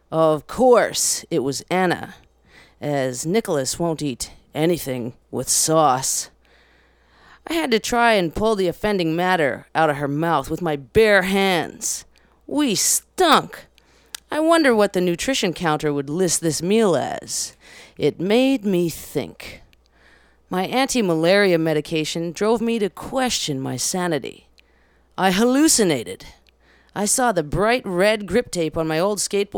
Of course, it was Anna, as Nicholas won't eat anything with sauce. I had to try and pull the offending matter out of her mouth with my bare hands. We stunk. I wonder what the nutrition counter would list this meal as. It made me think. My anti-malaria medication drove me to question my sanity. I hallucinated. I saw the bright red grip tape on my old skateboard